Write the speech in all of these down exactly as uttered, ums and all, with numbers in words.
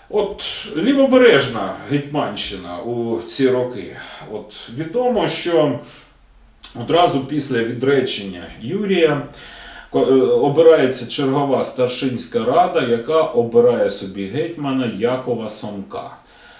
От лівобережна Гетьманщина у ці роки. От відомо, що одразу після відречення Юрія обирається чергова старшинська рада, яка обирає собі гетьмана Якова Сомка.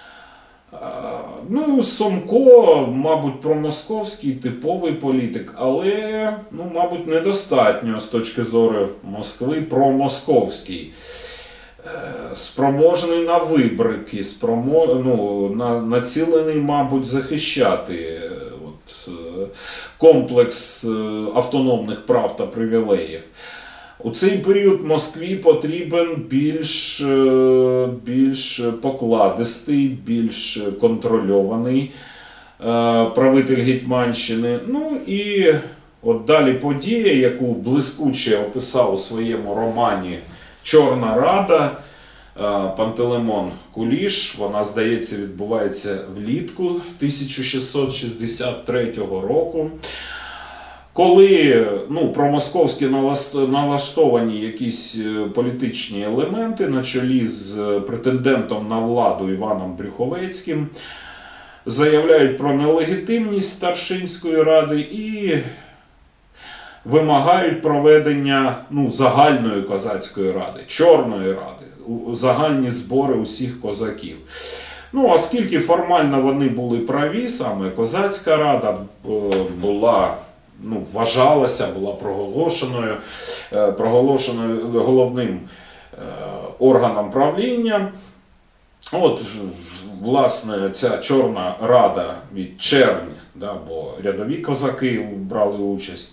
Ну, Сомко, мабуть, промосковський, типовий політик, але, ну, мабуть, недостатньо з точки зору Москви промосковський. Спроможений на вибрики, спромо... ну, на... націлений, мабуть, захищати от, комплекс автономних прав та привілеїв. У цей період Москві потрібен більш, більш покладистий, більш контрольований правитель Гетьманщини. Ну і от далі подія, яку блискуче описав у своєму романі «Чорна Рада» Пантелеймон Куліш. Вона, здається, відбувається влітку тисяча шістсот шістдесят третього року. Коли ну, промосковські налаштовані якісь політичні елементи на чолі з претендентом на владу Іваном Брюховецьким заявляють про нелегітимність старшинської ради і вимагають проведення ну, загальної козацької ради, Чорної ради, загальні збори усіх козаків. Ну, оскільки формально вони були праві, саме козацька рада була, ну, вважалася, була проголошеною, проголошеною головним органом правління. От, власне, ця Чорна Рада від червня, да, бо рядові козаки брали участь,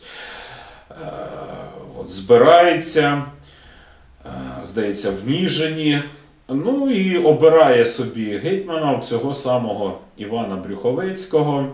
от, збирається, здається, в Ніжині, ну і обирає собі гетьмана цього самого Івана Брюховецького,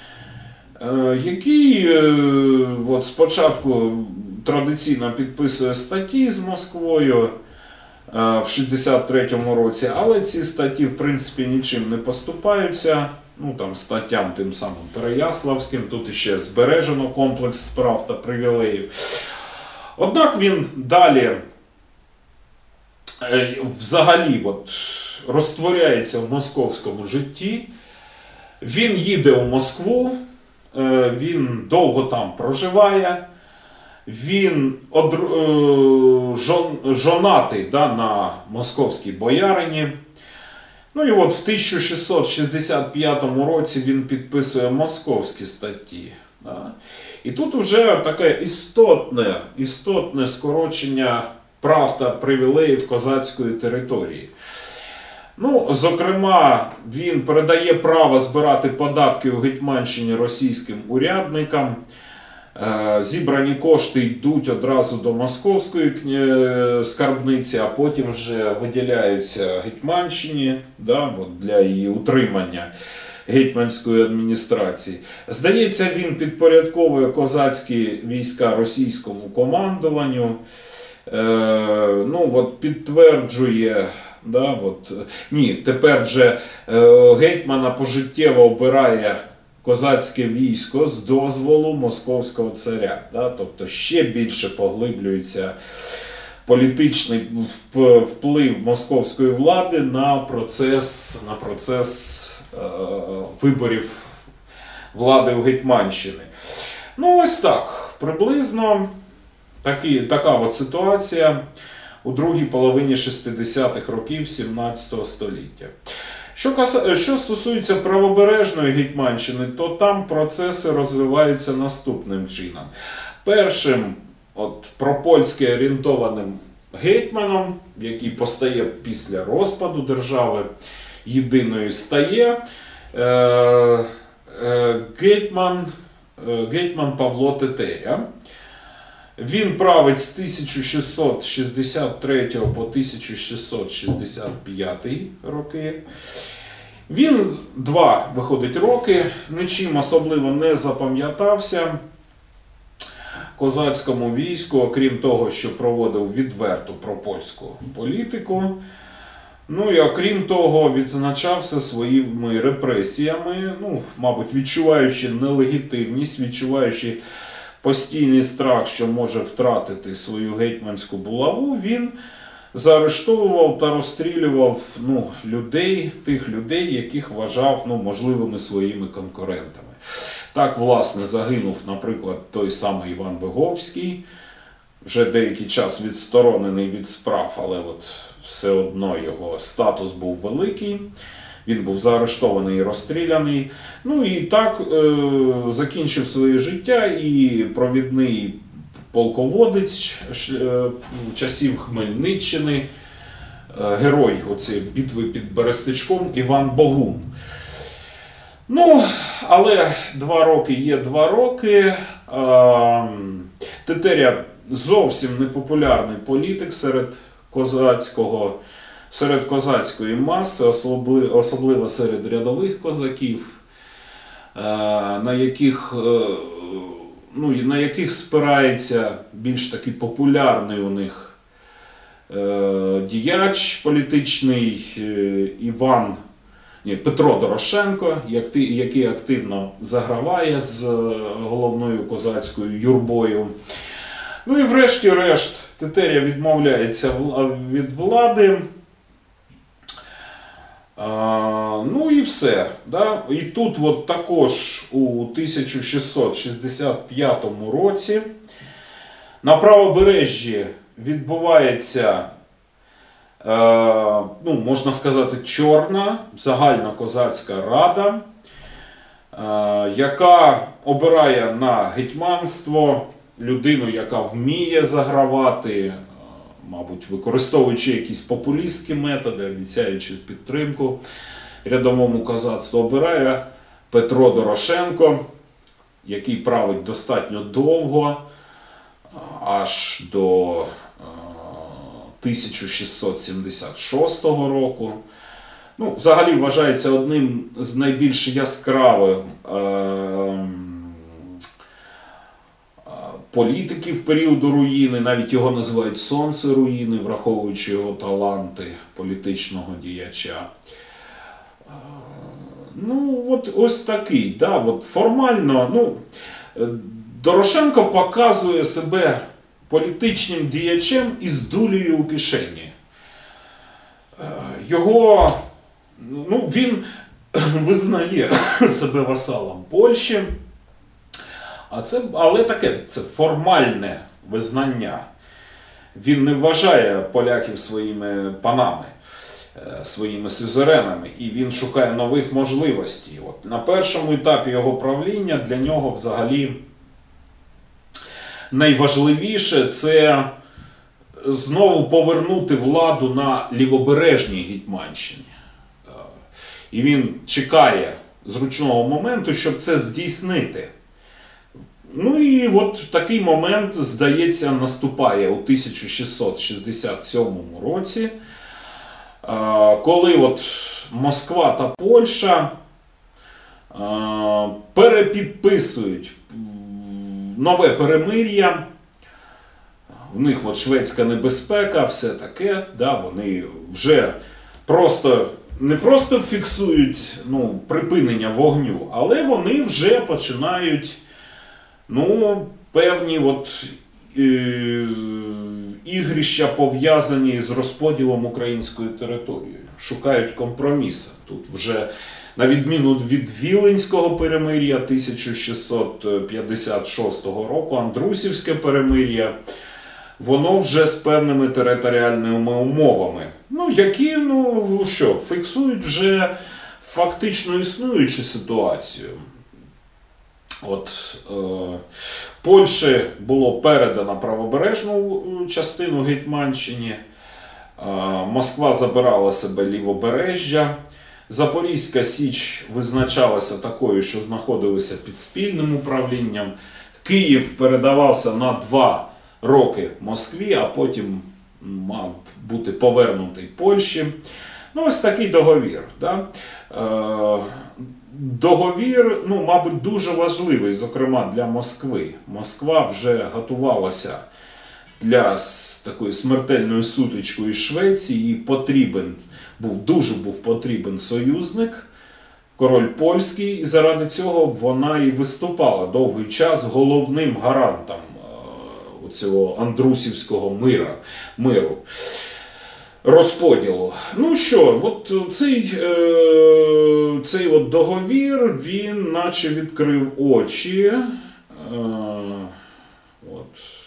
який от, спочатку традиційно підписує статті з Москвою в шістдесят третьому році, але ці статті, в принципі, нічим не поступаються. Ну, там, статтям тим самим Переяславським, тут іще збережено комплекс прав та привілеїв. Однак він далі взагалі от, розтворяється в московському житті. Він їде у Москву, він довго там проживає, він одр... жон... жонатий да, на московській боярині. Ну і от в тисяча шістсот шістдесят п'ятому році він підписує московські статті. Да. І тут вже таке істотне, істотне скорочення прав та привілеїв козацької території. Ну, зокрема, він передає право збирати податки у Гетьманщині російським урядникам. Зібрані кошти йдуть одразу до московської скарбниці, а потім вже виділяються Гетьманщині, да, от для її утримання гетьманської адміністрації. Здається, він підпорядковує козацькі війська російському командуванню. Е, ну, от підтверджує, да, от, ні, тепер вже е, гетьмана пожиттєво обирає козацьке військо з дозволу московського царя. Да? Тобто ще більше поглиблюється політичний вплив московської влади на процес, на процес е, виборів влади у Гетьманщини. Ну ось так, приблизно такі, така от ситуація у другій половині шістдесятих років сімнадцятого століття. Що, каса... Що стосується правобережної Гетьманщини, то там процеси розвиваються наступним чином. Першим от, пропольськи орієнтованим гетьманом, який постає після розпаду держави єдиної, стає е... Е... Гетьман... Е... Гетьман Павло Тетеря. Він править з тисяча шістсот шістдесят третього по тисяча шістсот шістдесят п'ятий роки. Він два, виходить, роки, нічим особливо не запам'ятався козацькому війську, окрім того, що проводив відверту пропольську політику. Ну і окрім того, відзначався своїми репресіями, ну, мабуть, відчуваючи нелегітимність, відчуваючи постійний страх, що може втратити свою гетьманську булаву, він заарештовував та розстрілював ну, людей, тих людей, яких вважав ну, можливими своїми конкурентами. Так, власне, загинув, наприклад, той самий Іван Виговський, вже деякий час відсторонений від справ, але от все одно його статус був великий. Він був заарештований і розстріляний. Ну і так е, закінчив своє життя і провідний полководець е, часів Хмельниччини, е, герой оцієї битви під Берестичком Іван Богун. Ну, але два роки є два роки. Е, Тетеря зовсім непопулярний політик серед козацького, серед козацької маси, особливо, особливо серед рядових козаків, на яких, ну, на яких спирається більш такий популярний у них діяч політичний Іван, ні, Петро Дорошенко, який активно заграває з головною козацькою юрбою. Ну і врешті-решт Тетеря відмовляється від влади. А, ну і все. Да? І тут от також у тисяча шістсот шістдесят п'ятому році на правобережжі відбувається, е, ну, можна сказати, чорна загальна козацька рада, е, яка обирає на гетьманство людину, яка вміє загравати, мабуть, використовуючи якісь популістські методи, обіцяючи підтримку рядовому козацтву, обирає Петро Дорошенко, який править достатньо довго, аж до тисяча шістсот сімдесят шостого року. Ну, взагалі вважається одним з найбільш яскравих е політиків періоду руїни, навіть його називають «Сонце руїни», враховуючи його таланти політичного діяча. Ну, от ось такий, да, от формально, ну, Дорошенко показує себе політичним діячем із дулею у кишені. Його, ну, він визнає себе васалом Польщі, А це, але таке, це формальне визнання. Він не вважає поляків своїми панами, своїми сюзеренами, і він шукає нових можливостей. От на першому етапі його правління для нього взагалі найважливіше – це знову повернути владу на лівобережній Гетьманщині. І він чекає зручного моменту, щоб це здійснити. Ну і от такий момент, здається, наступає у тисяча шістсот шістдесят сьомому році, коли от Москва та Польща перепідписують нове перемир'я. В них от шведська небезпека, все таке, да, вони вже просто, не просто фіксують, ну, припинення вогню, але вони вже починають, ну, певні от, е, ігрища, пов'язані з розподілом української території. Шукають компроміси. Тут вже, на відміну від Віленського перемир'я тисяча шістсот п'ятдесят шостого року, Андрусівське перемир'я, воно вже з певними територіальними умовами, ну, які, ну, що, фіксують вже фактично існуючу ситуацію. От, е, Польщі було передано правобережну частину Гетьманщині, е, Москва забирала себе лівобережжя, Запорізька Січ визначалася такою, що знаходилася під спільним управлінням, Київ передавався на два роки Москві, а потім мав бути повернутий Польщі. Ну, ось такий договір. Да? Е, договір, ну, мабуть, дуже важливий, зокрема, для Москви. Москва вже готувалася для такої смертельної сутички із Швеції, і потрібен, був, дуже був потрібен союзник, король польський, і заради цього вона і виступала довгий час головним гарантом цього Андрусівського мира, миру. розподілу. Ну що, от цей, е, цей от договір, він наче відкрив очі е, от,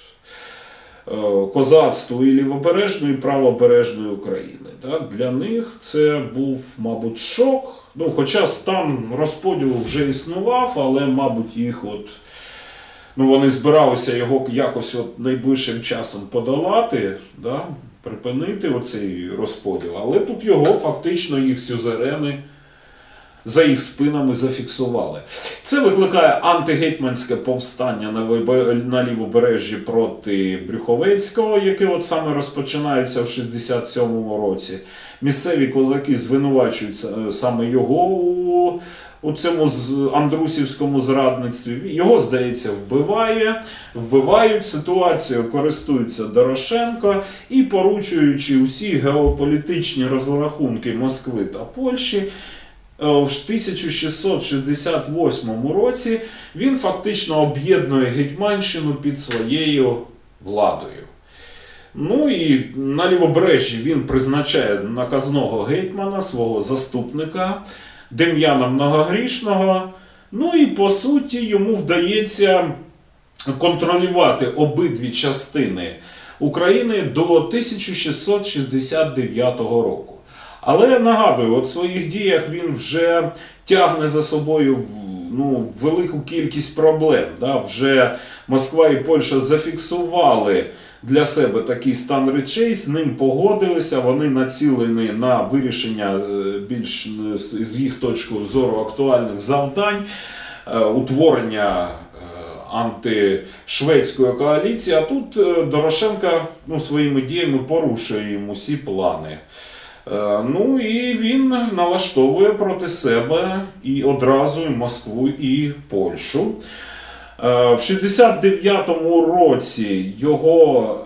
е, козацтву і лівобережної, і правобережної України. Так? Для них це був, мабуть, шок. Ну, хоча стан розподілу вже існував, але, мабуть, їх от, ну, вони збиралися його якось от найближчим часом подолати, да? Припинити оцей розподіл. Але тут його фактично їх сюзерени за їх спинами зафіксували. Це викликає антигетьманське повстання на лівобережжі проти Брюховецького, яке от саме розпочинається в шістдесят сьомому році. Місцеві козаки звинувачують саме його у, у цьому андрусівському зрадництві. Його, здається, вбиває, вбивають ситуацію, користуються Дорошенко і, поручуючи усі геополітичні розрахунки Москви та Польщі, в тисяча шістсот шістдесят восьмому році він фактично об'єднує Гетьманщину під своєю владою. Ну і на лівобережжі він призначає наказного гетьмана, свого заступника, Дем'яна Многогрішного. Ну і по суті йому вдається контролювати обидві частини України до тисяча шістсот шістдесят дев'ятого року. Але я нагадую, от в своїх діях він вже тягне за собою ну, велику кількість проблем. Да? Вже Москва і Польща зафіксували для себе такий стан речей, з ним погодилися, вони націлені на вирішення більш з їх точки зору актуальних завдань, утворення антишведської коаліції, а тут Дорошенко ну, своїми діями порушує їм усі плани. Ну і він налаштовує проти себе і одразу і Москву, і Польщу. В шістдесят дев'ятому році його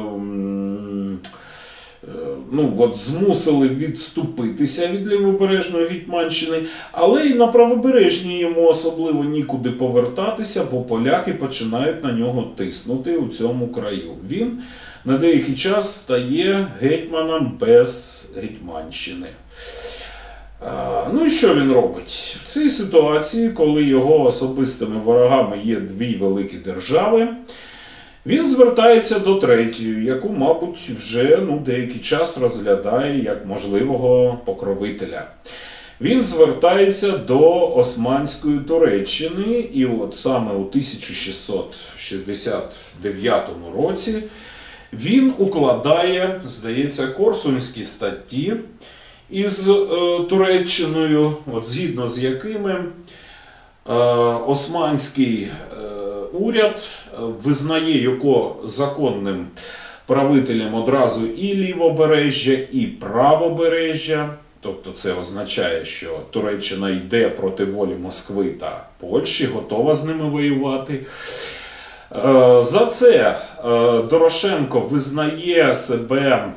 ну, от, змусили відступитися від лівобережної Гетьманщини, але і на правобережній йому особливо нікуди повертатися, бо поляки починають на нього тиснути у цьому краю. Він на деякий час стає гетьманом без Гетьманщини. Ну і що він робить? В цій ситуації, коли його особистими ворогами є дві великі держави, він звертається до третьої, яку, мабуть, вже ну, деякий час розглядає як можливого покровителя. Він звертається до Османської Туреччини, і от саме у тисяча шістсот шістдесят дев'ятому році він укладає, здається, Корсунські статті із е, Туреччиною, от згідно з якими е, османський е, уряд визнає його законним правителем одразу і лівобережжя, і правобережжя. Тобто це означає, що Туреччина йде проти волі Москви та Польщі, готова з ними воювати. За це Дорошенко визнає себе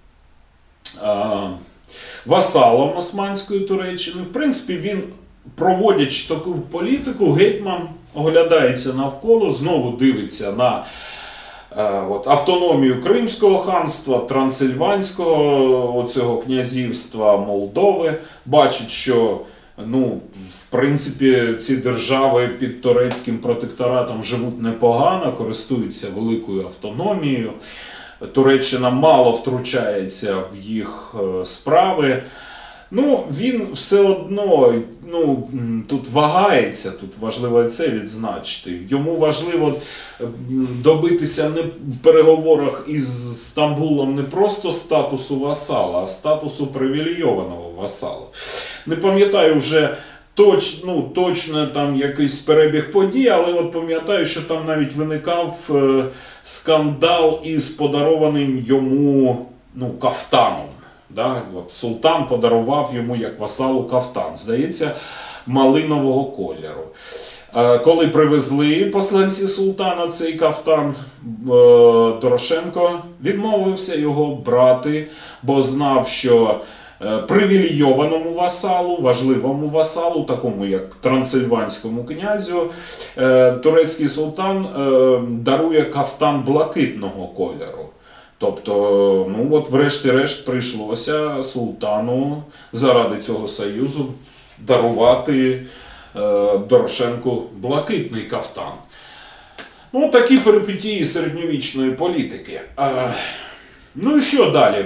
васалом Османської Туреччини. В принципі, він, проводячи таку політику, гетьман оглядається навколо, знову дивиться на от, автономію Кримського ханства, Трансильванського оцього князівства, Молдови. Бачить, що ну, в принципі, ці держави під турецьким протекторатом живуть непогано, користуються великою автономією. Туреччина мало втручається в їх справи. Ну, він все одно ну, тут вагається, тут важливо це відзначити. Йому важливо добитися не, в переговорах із Стамбулом не просто статусу васала, а статусу привілейованого васала. Не пам'ятаю вже точ, ну, точно там якийсь перебіг подій, але от пам'ятаю, що там навіть виникав е, скандал із подарованим йому ну, кафтаном. Да? От султан подарував йому як васалу кафтан, здається, малинового кольору. Е, коли привезли посланці султана цей кафтан, е, Дорошенко відмовився його брати, бо знав, що привілейованому васалу, важливому васалу, такому як трансильванському князю, турецький султан дарує кафтан блакитного кольору. Тобто, ну от врешті-решт прийшлося султану заради цього союзу дарувати е, Дорошенку блакитний кафтан. Ну, такі перипетії середньовічної політики. Е, ну і що далі?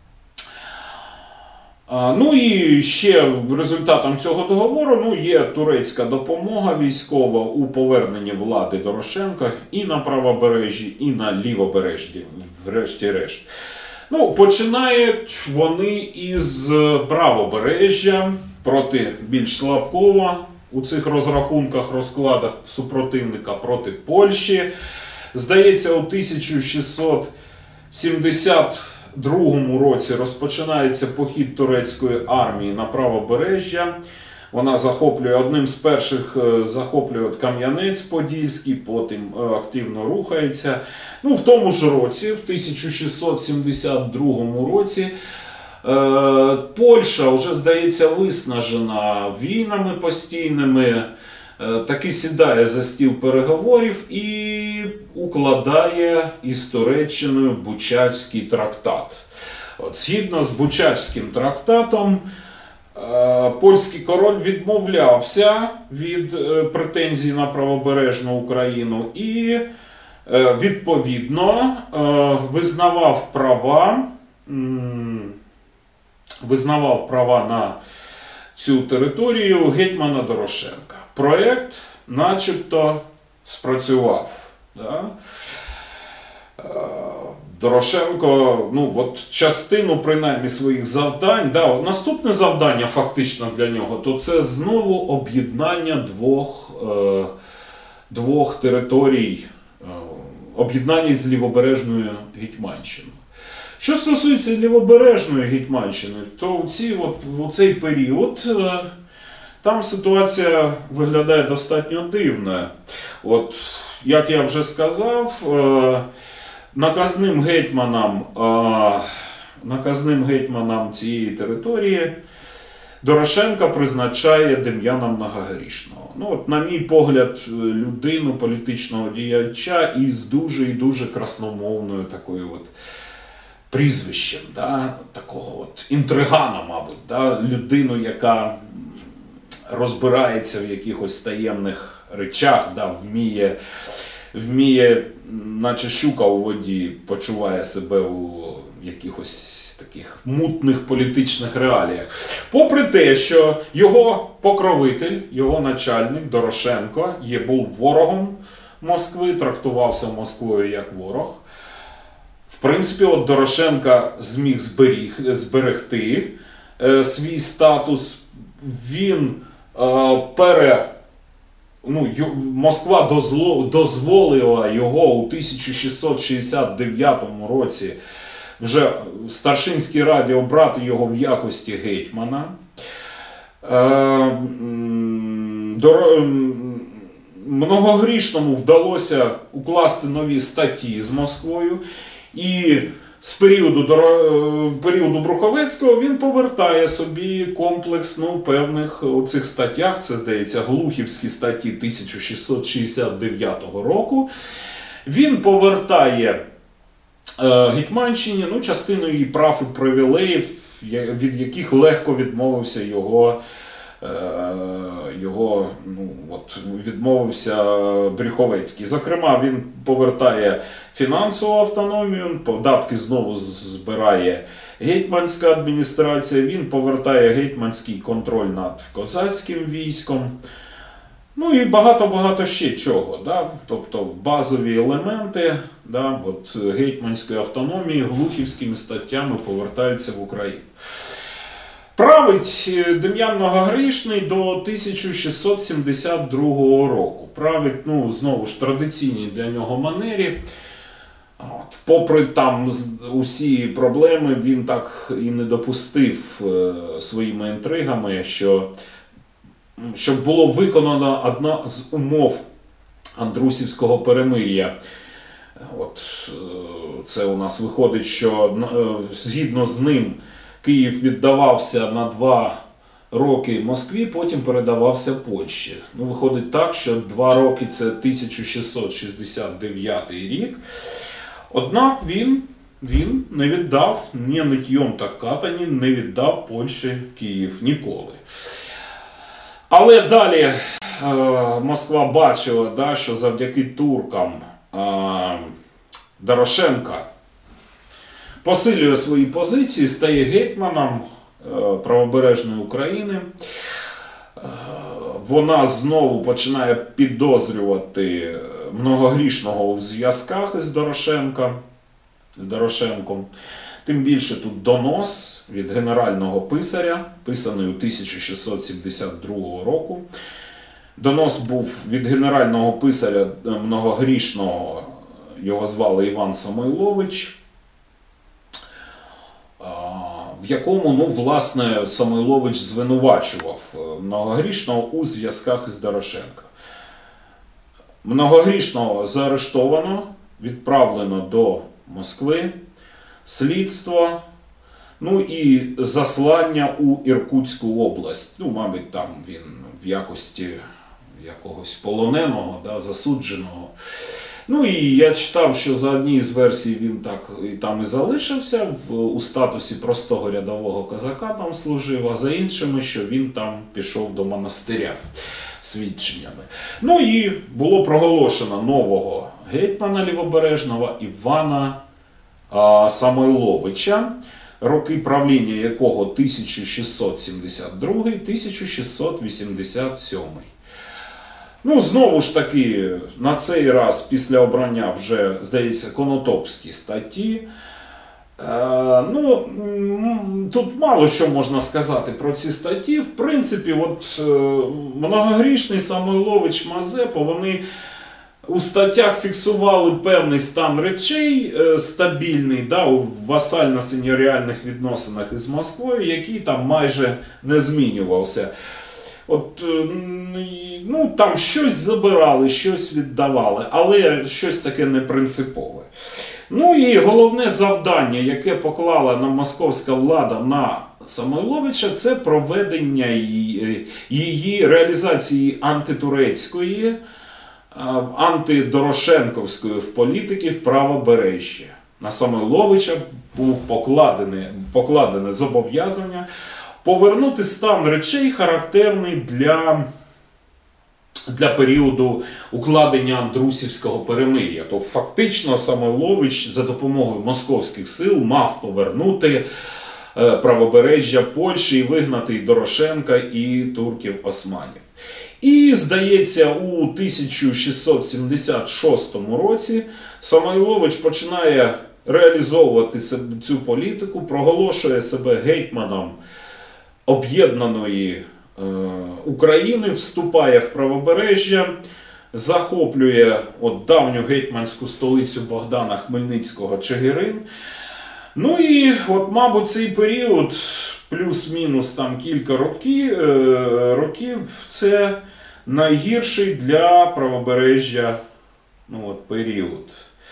Е, ну і ще результатом цього договору ну, є турецька допомога військова у поверненні влади Дорошенка і на правобережжі, і на лівобережжі, врешті-решт. Ну, починають вони із правобережжя проти більш слабкого у цих розрахунках, розкладах супротивника проти Польщі. Здається, у тисяча шістсот сімдесят другому році розпочинається похід турецької армії на правобережжя. Вона захоплює, одним з перших захоплює Кам'янець-Подільський, потім активно рухається. Ну, в тому ж році, в тисяча шістсот сімдесят другому році, е, Польща вже, здається, виснажена війнами постійними, е, таки сідає за стіл переговорів і укладає із Туреччиною Бучацький трактат. От, згідно з Бучацьким трактатом, польський король відмовлявся від претензій на правобережну Україну і, відповідно, визнавав права, визнавав права на цю територію гетьмана Дорошенка. Проєкт начебто спрацював. Да? Дорошенко, ну от частину принаймні своїх завдань, да, наступне завдання фактично для нього, то це знову об'єднання двох, е, двох територій, е, об'єднання з Лівобережною Гетьманщиною. Що стосується Лівобережної Гетьманщини, то у, ці, от, у цей період е, там ситуація виглядає достатньо дивною. От, як я вже сказав, е, Наказним гетьманом, а, наказним гетьманом цієї території Дорошенка призначає Дем'яна Многогрішного. Ну, от, на мій погляд, людину, політичного діяча із дуже і дуже красномовною такою от прізвищем, да, такого от інтригана, мабуть, да, людину, яка розбирається в якихось таємних речах, да, вміє вміє, наче щука у воді, почуває себе у якихось таких мутних політичних реаліях. Попри те, що його покровитель, його начальник Дорошенко є, був ворогом Москви, трактувався Москвою як ворог. В принципі, от Дорошенка зміг зберіг, зберегти е, свій статус. Він е, пере... Ну, Москва дозволила його у тисяча шістсот шістдесят дев'ятому році вже Старшинській раді обрати його в якості гетьмана. Многогрішному вдалося укласти нові статті з Москвою, і з періоду, періоду Бруховецького він повертає собі комплекс, ну, певних у цих статтях, це, здається, Глухівські статті тисяча шістсот шістдесят дев'ятого року. Він повертає е, Гетьманщині, ну, частину її прав і привілеїв, від яких легко відмовився його, е, його ну, от, відмовився Брюховецький. Зокрема, він повертає фінансову автономію, податки знову збирає гетьманська адміністрація, він повертає гетьманський контроль над козацьким військом. Ну і багато-багато ще чого. Да? Тобто базові елементи, да, от, гетьманської автономії глухівськими статтями повертаються в Україну. Править Дем'ян Многогрішний до тисяча шістсот сімдесят другого року. Править, ну, знову ж, традиційній для нього манері. От, попри там усі проблеми, він так і не допустив е, своїми інтригами, що щоб було виконано одна з умов Андрусівського перемир'я. От, це у нас виходить, що згідно з ним Київ віддавався на два роки Москві, потім передавався Польщі. Ну, виходить так, що два роки – це тисяча шістсот шістдесят дев'ятий рік. Однак він він не віддав ні ниттєм та катані, не віддав Польщі Київ ніколи. Але далі е, Москва бачила, да, що завдяки туркам е, Дорошенка посилює свої позиції, стає гетьманом е, правобережної України. Е, вона знову починає підозрювати многогрішного у зв'язках із Дорошенка, Дорошенком. Тим більше тут донос від генерального писаря, писаний у тисяча шістсот сімдесят другого року. Донос був від генерального писаря многогрішного, його звали Іван Самойлович, в якому, ну, власне, Самойлович звинувачував многогрішного у зв'язках із Дорошенка. Многогрішного заарештовано, відправлено до Москви, слідство, ну і заслання у Іркутську область. Ну, мабуть, там він в якості якогось полоненого, да, засудженого. Ну і я читав, що за одній з версій він так і там і залишився, в, у статусі простого рядового козака там служив, а за іншими, що він там пішов до монастиря свідченнями. Ну і було проголошено нового гетьмана Лівобережного Івана а, Самойловича, роки правління якого тисяча шістсот сімдесят другий - тисяча шістсот вісімдесят сьомий. Ну, знову ж таки, на цей раз після обрання вже, здається, конотопські статті. Е, ну, тут мало що можна сказати про ці статті. В принципі, от, е, многогрішний Самойлович, Мазепа, вони у статтях фіксували певний стан речей, е, стабільний, да, у васально-сеньоріальних відносинах із Москвою, який там майже не змінювався. От, ну, там щось забирали, щось віддавали, але щось таке непринципове. Ну і головне завдання, яке поклала на московська влада на Самойловича, це проведення її, її реалізації антитурецької, антидорошенковської в політики в правобережжі. На Самойловича був покладене, покладене зобов'язання повернути стан речей, характерний для, для періоду укладення Андрусівського перемир'я. То фактично Самойлович за допомогою московських сил мав повернути е, правобережжя Польщі і вигнати і Дорошенка, і турків-османів. І, здається, у тисяча шістсот сімдесят шостому році Самойлович починає реалізовувати цю політику, проголошує себе гетьманом об'єднаної е, України, вступає в правобережжя, захоплює от давню гетьманську столицю Богдана Хмельницького Чигирин. Ну і, от, мабуть, цей період, плюс-мінус там кілька років, е, років, це найгірший для правобережжя, ну, от, період.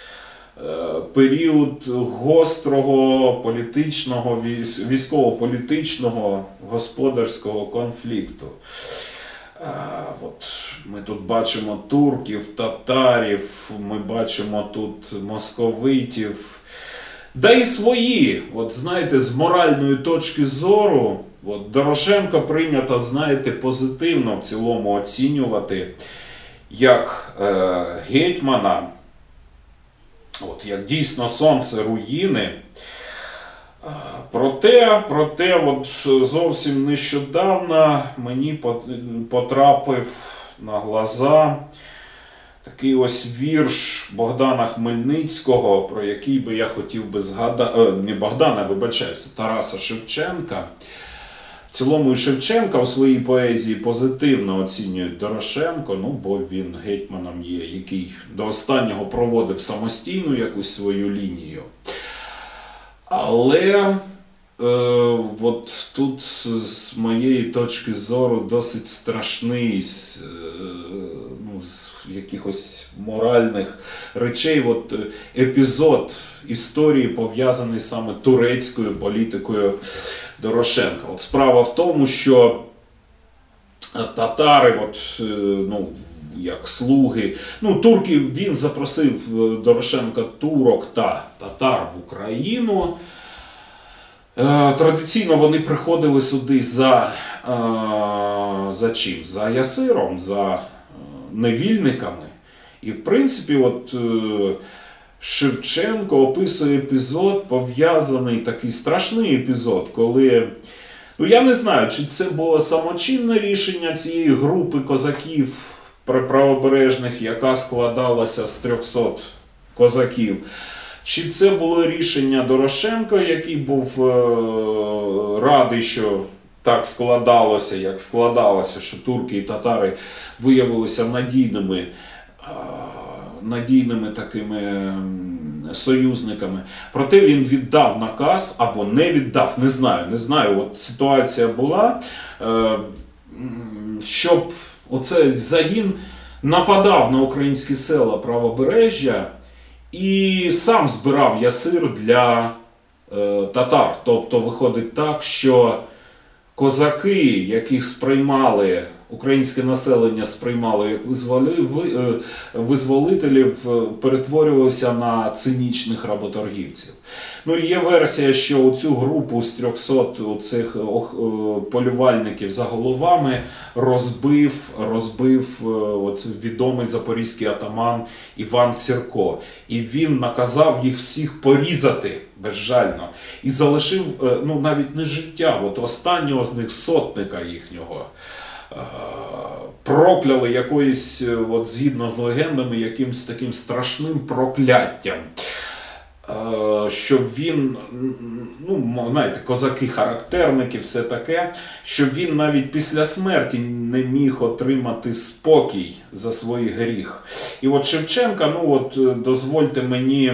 Період гострого політичного, військово-політичного, господарського конфлікту. От ми тут бачимо турків, татарів, ми бачимо тут московитів. Да і свої, от знаєте, з моральної точки зору, от Дорошенка прийнято, знаєте, позитивно в цілому оцінювати як е, гетьмана, от, як дійсно сонце руїни. Проте, проте от зовсім нещодавно мені потрапив на глаза такий ось вірш Богдана Хмельницького, про який би я хотів би згадати, не Богдана, вибачаюся, Тараса Шевченка. В цілому і Шевченка у своїй поезії позитивно оцінюють Дорошенко, ну, бо він гетьманом є, який до останнього проводив самостійну якусь свою лінію. Але е, от тут з моєї точки зору досить страшний з, е, ну, з якихось моральних речей от, епізод історії, пов'язаний саме турецькою політикою Дорошенка. От справа в тому, що татари от, ну, як слуги. Ну, турки, він запросив Дорошенка турок та татар в Україну. Традиційно вони приходили сюди за, за чим? За ясиром, за невільниками. І, в принципі, от Шевченко описує епізод, пов'язаний, такий страшний епізод, коли, ну я не знаю, чи це було самочинне рішення цієї групи козаків правобережних, яка складалася з трьохсот козаків, чи це було рішення Дорошенка, який був е, радий, що так складалося, як складалося, що турки і татари виявилися надійними, е, надійними такими союзниками. Проте він віддав наказ, або не віддав, не знаю, не знаю, от ситуація була, е, щоб оцей загін нападав на українські села правобережжя і сам збирав ясир для е, татар. Тобто виходить так, що козаки, яких сприймали, українське населення сприймало як визволителів, перетворювалися на цинічних работоргівців. Ну і є версія, що цю групу з трьохсот цих полювальників за головами розбив, розбив от відомий запорізький атаман Іван Сірко. І він наказав їх всіх порізати безжально. І залишив, ну навіть не життя, от останнього з них сотника їхнього прокляли якоюсь, от згідно з легендами, якимось таким страшним прокляттям. Щоб він, ну, знаєте, козаки-характерники, все таке, щоб він навіть після смерті не міг отримати спокій за свій гріх. І от Шевченка, ну от дозвольте мені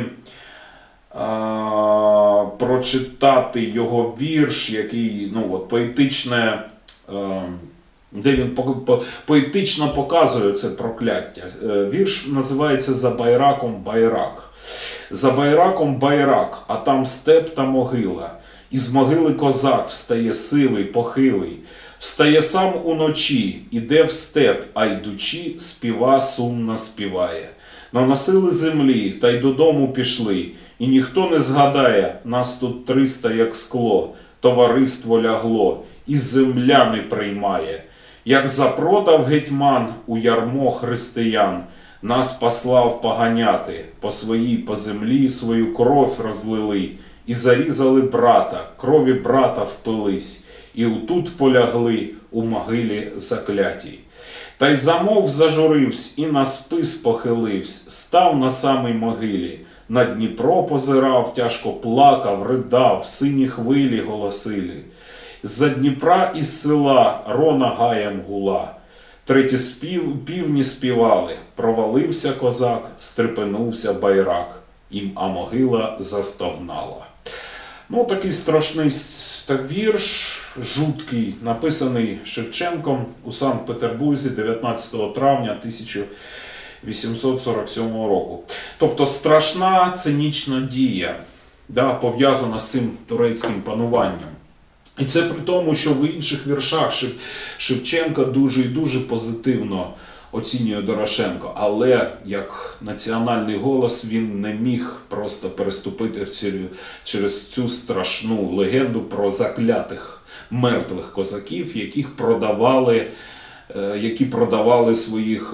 а, прочитати його вірш, який, ну от, поетичне, а, де він по, по, поетично показує це прокляття. Вірш називається «За байраком байрак». За байраком байрак, а там степ та могила. Із могили козак встає сивий, похилий. Встає сам уночі, іде в степ, а йдучи, співа сумно співає. Наносили землі, та й додому пішли. І ніхто не згадає, нас тут триста, як скло. Товариство лягло, і земля не приймає. Як запродав гетьман у ярмо християн, нас послав поганяти, по своїй по землі свою кров розлили, і зарізали брата, крові брата впились, і утут полягли у могилі заклятій. Та й замов зажуривсь, і на спис похиливсь, став на самій могилі, на Дніпро позирав, тяжко плакав, ридав, сині хвилі голосили. З-за Дніпра із села рона гаєм гула. Треті спів, півні співали, провалився козак, стрепенувся байрак, їм а могила застогнала. Ну, такий страшний вірш, жуткий, написаний Шевченком у Санкт-Петербурзі дев'ятнадцятого травня тисяча вісімсот сорок сьомого року. Тобто страшна цинічна дія, да, пов'язана з цим турецьким пануванням. І це при тому, що в інших віршах Шевченка дуже і дуже позитивно оцінює Дорошенко. Але як національний голос він не міг просто переступити через цю страшну легенду про заклятих мертвих козаків, яких продавали, які продавали своїх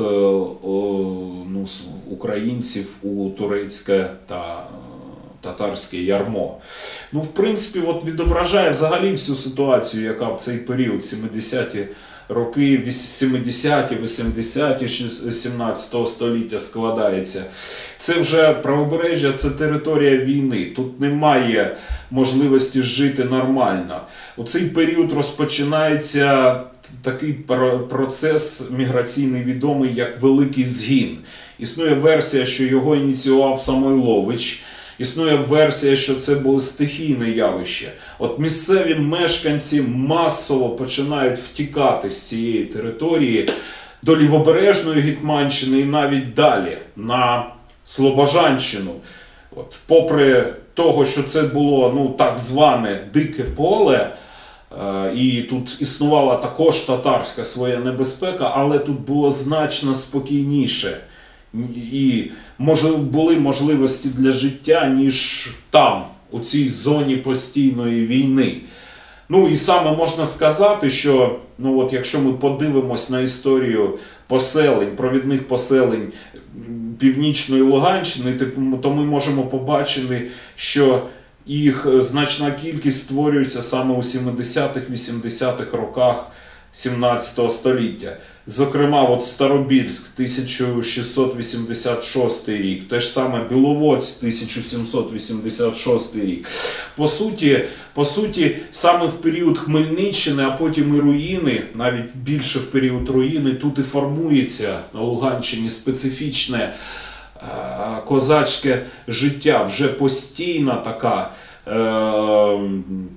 ну, українців у турецьке та татарське ярмо. Ну, в принципі, от відображає взагалі всю ситуацію, яка в цей період, сімдесяті роки, сімдесяті, вісімдесяті сімнадцятого століття складається. Це вже правобережжя, це територія війни. Тут немає можливості жити нормально. У цей період розпочинається такий процес міграційний відомий як Великий Згін. Існує версія, що його ініціював Самойлович. Існує версія, що це було стихійне явище. От місцеві мешканці масово починають втікати з цієї території до Лівобережної Гетьманщини і навіть далі, на Слобожанщину. От, попри того, що це було, ну, так зване дике поле, І тут існувала також татарська своя небезпека, але тут було значно спокійніше. І були можливості для життя, ніж там, у цій зоні постійної війни. Ну і саме можна сказати, що ну от якщо ми подивимось на історію поселень, провідних поселень Північної Луганщини, то ми можемо побачити, що їх значна кількість створюється саме у сімдесятих-вісімдесятих роках сімнадцятого століття. Зокрема, от Старобільськ, тисяча шістсот вісімдесят шостий рік, те ж саме Біловодськ, тисяча сімсот вісімдесят шостий рік. По суті, по суті, саме в період Хмельниччини, а потім і руїни, навіть більше в період руїни, тут і формується на Луганщині специфічне е- козацьке життя, вже постійна така е-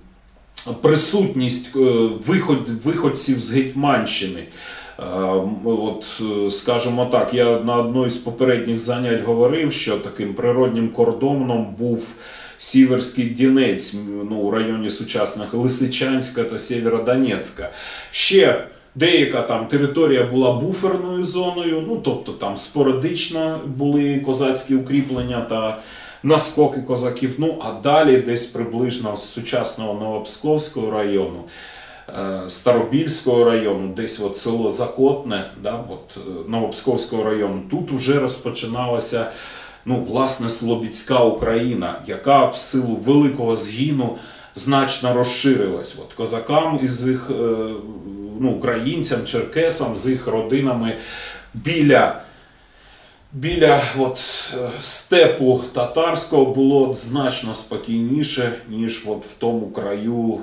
присутність виход, виходців з Гетьманщини. От, скажімо так, я на одній з попередніх занять говорив, що таким природнім кордоном був Сіверський Донець, ну, у районі сучасних Лисичанська та Сєвєродонецька. Ще деяка там територія була буферною зоною, ну, тобто там спорадично були козацькі укріплення та наскоки козаків. Ну, а далі десь приблизно з сучасного Новопсковського району, Старобільського району, десь от село Закотне, да, от, Новопсковського району, тут вже розпочиналася, ну, власне, Слобідська Україна, яка в силу великого згину значно розширилась. От, козакам із їх, ну, українцям, черкесам, з їх родинами біля Біля от, степу татарського було значно спокійніше, ніж от в тому краю,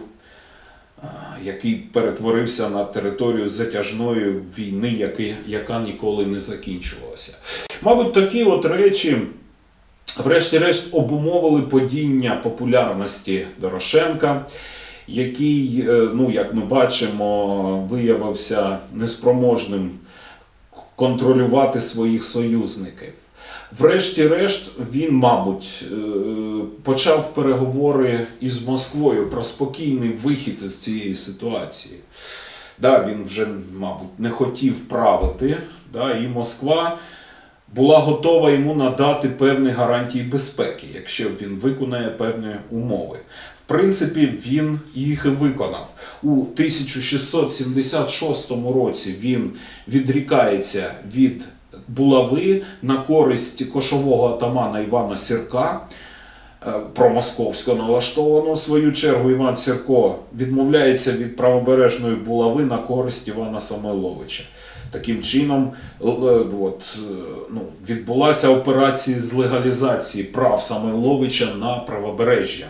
який перетворився на територію затяжної війни, яка, яка ніколи не закінчувалася. Мабуть, такі от речі, врешті-решт, обумовили падіння популярності Дорошенка, який, ну, як ми бачимо, виявився неспроможним контролювати своїх союзників. Врешті-решт, він, мабуть, почав переговори із Москвою про спокійний вихід із цієї ситуації. Да, він вже, мабуть, не хотів правити, да, і Москва була готова йому надати певні гарантії безпеки, якщо він виконає певні умови. В принципі, він їх і виконав. У тисяча шістсот сімдесят шостому році він відрікається від булави на користь кошового атамана Івана Сірка, промосковсько налаштованого. В свою чергу Іван Сірко відмовляється від правобережної булави на користь Івана Самойловича. Таким чином, от, ну, відбулася операція з легалізації прав Самойловича на правобережжя.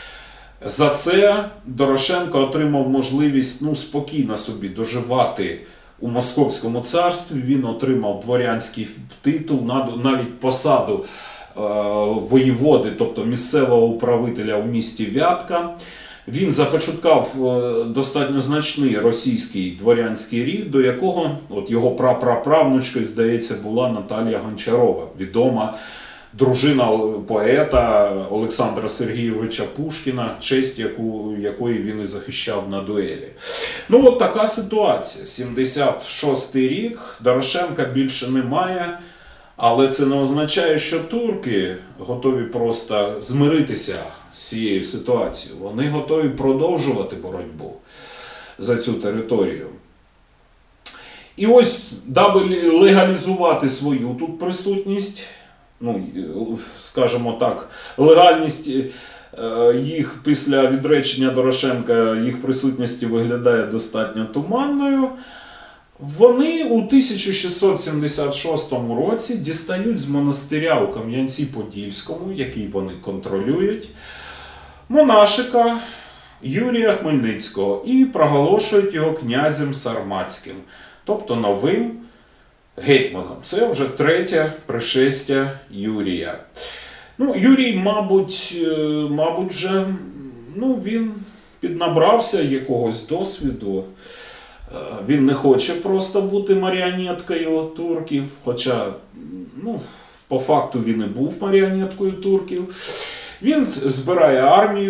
За це Дорошенко отримав можливість, ну, спокійно собі доживати у Московському царстві. Він отримав дворянський титул, навіть посаду е, воєводи, тобто місцевого управителя у місті Вятка. Він започаткав е, достатньо значний російський дворянський рід, до якого от його прапраправнучкою, здається, була Наталія Гончарова, відома дружина поета Олександра Сергійовича Пушкіна, честь яку, якої він і захищав на дуелі. Ну от така ситуація. сімдесят шостий рік, Дорошенка більше немає, але це не означає, що турки готові просто змиритися з цією ситуацією. Вони готові продовжувати боротьбу за цю територію. І ось, даби легалізувати свою тут присутність, ну, скажімо так, легальність їх після відречення Дорошенка, їх присутності виглядає достатньо туманною, вони у тисяча шістсот сімдесят шостому році дістають з монастиря у Кам'янці-Подільському, який вони контролюють, монашика Юрія Хмельницького і проголошують його князем Сарматським, тобто новим гетьманом. Це вже третє пришестя Юрія. Ну, Юрій, мабуть, мабуть, вже, ну, він піднабрався якогось досвіду. Він не хоче просто бути маріонеткою турків, хоча, ну, по факту він і був маріонеткою турків. Він збирає армію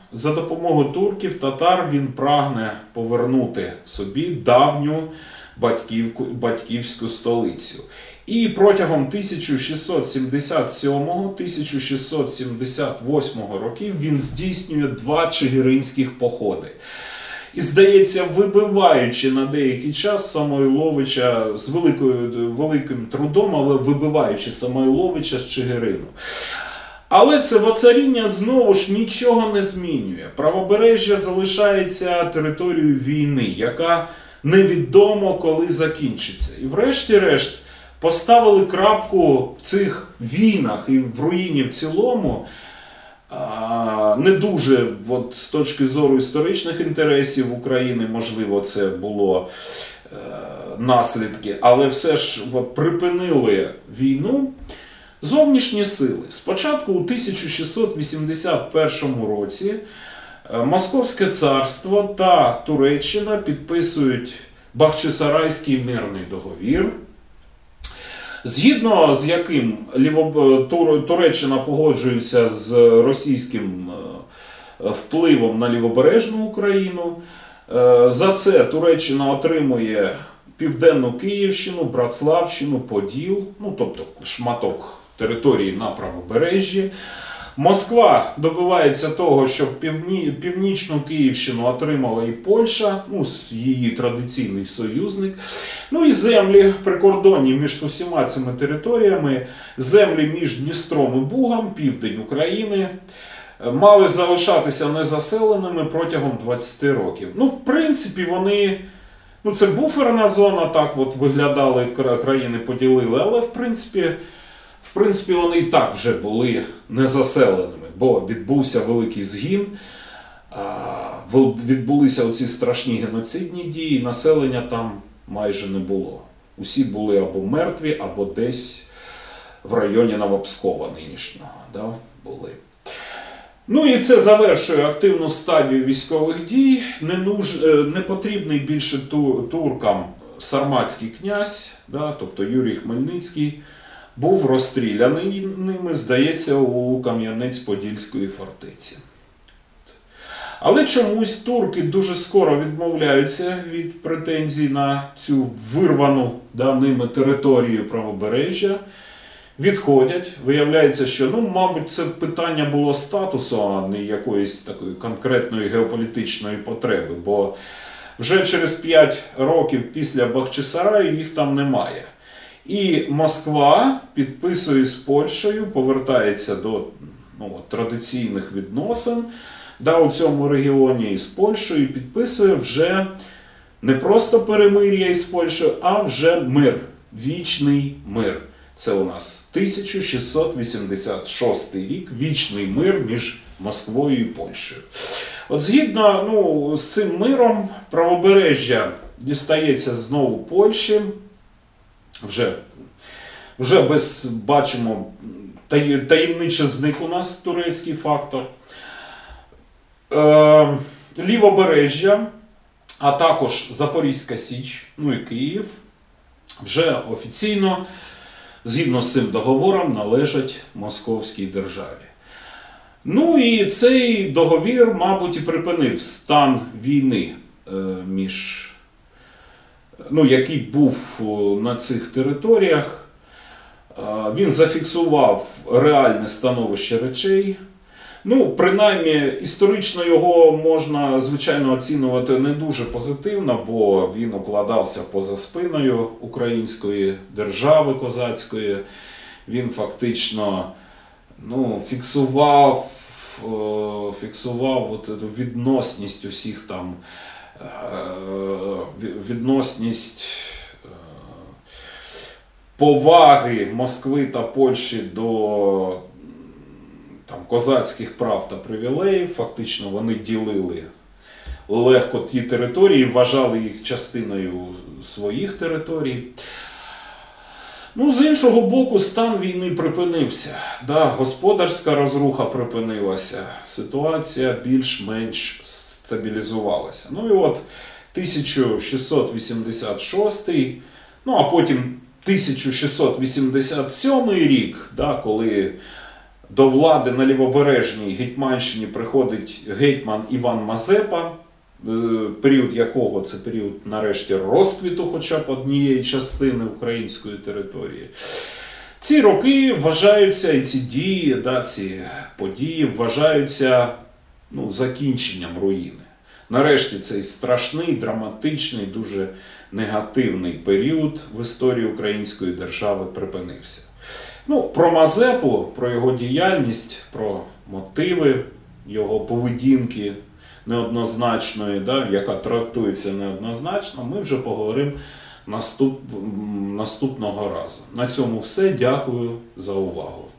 за допомогою турків, татар він прагне повернути собі давню батьківку, батьківську столицю. І протягом тисяча шістсот сімдесят сьомого - тисяча шістсот сімдесят восьмого років він здійснює два чигиринських походи. І, здається, вибиваючи на деякий час Самойловича з великою, великим трудом, але вибиваючи Самойловича з Чигирину. Але це воцаріння знову ж нічого не змінює. Правобережжя залишається територією війни, яка невідомо коли закінчиться. І врешті-решт поставили крапку в цих війнах і в руїні в цілому, не дуже от, з точки зору історичних інтересів України, можливо, це було е, наслідки, але все ж от, припинили війну зовнішні сили. Спочатку у тисяча шістсот вісімдесят першому році Московське царство та Туреччина підписують Бахчисарайський мирний договір, згідно з яким Туреччина погоджується з російським впливом на лівобережну Україну. За це Туреччина отримує Південну Київщину, Братславщину, Поділ, ну тобто шматок території на правобережжі. Москва добивається того, щоб півні, північну Київщину отримала і Польща, ну, її традиційний союзник. Ну і землі прикордонні між усіма цими територіями, землі між Дністром і Бугом, південь України, мали залишатися незаселеними протягом двадцяти років. Ну, в принципі, вони... Ну, це буферна зона, так от виглядали, країни поділили, але, в принципі... В принципі, вони і так вже були незаселеними, бо відбувся великий згін, відбулися оці страшні геноцидні дії, населення там майже не було. Усі були або мертві, або десь в районі Новопскова нинішнього, да, були. Ну і це завершує активну стадію військових дій. Не, нуж... не потрібний більше туркам сарматський князь, да, тобто Юрій Хмельницький, був розстріляний ними, здається, у Кам'янець-Подільської фортеці. Але чомусь турки дуже скоро відмовляються від претензій на цю вирвану да, ними територію правобережжя, відходять. Виявляється, що, ну, мабуть, це питання було статусу, а не якоїсь такої конкретної геополітичної потреби, бо вже через п'ять років після Бахчисараю їх там немає. І Москва підписує з Польщею, повертається до ну, традиційних відносин да, у цьому регіоні із Польщею, підписує вже не просто перемир'я із Польщею, а вже мир, вічний мир. Це у нас тисяча шістсот вісімдесят шостий рік, вічний мир між Москвою і Польщею. От згідно ну, з цим миром правобережжя дістається знову Польщі. Вже, вже без, бачимо, таємниче зник у нас турецький фактор. Е, Лівобережжя, а також Запорізька Січ, ну і Київ, вже офіційно, згідно з цим договором, належать Московській державі. Ну і цей договір, мабуть, і припинив стан війни е, між... Ну, який був на цих територіях. Він зафіксував реальне становище речей. Ну, принаймні, історично його можна, звичайно, оцінювати не дуже позитивно, бо він укладався поза спиною української держави козацької. Він фактично ну, фіксував, фіксував от відносність усіх там, відносність поваги Москви та Польщі до там, козацьких прав та привілеїв. Фактично вони ділили легко ті території, вважали їх частиною своїх територій. Ну, з іншого боку, стан війни припинився. Да, господарська розруха припинилася, ситуація більш-менш стабілізувалася. Ну і от тисяча шістсот вісімдесят шостий, ну а потім тисяча шістсот вісімдесят сьомий рік, да, коли до влади на Лівобережній Гетьманщині приходить гетьман Іван Мазепа, період якого це період, нарешті, розквіту хоча б однієї частини української території. Ці роки вважаються, і ці дії, да, ці події вважаються ну, закінченням руїни. Нарешті цей страшний, драматичний, дуже негативний період в історії української держави припинився. Ну, про Мазепу, про його діяльність, про мотиви його поведінки неоднозначної, да, яка трактується неоднозначно, ми вже поговоримо наступ... наступного разу. На цьому все. Дякую за увагу.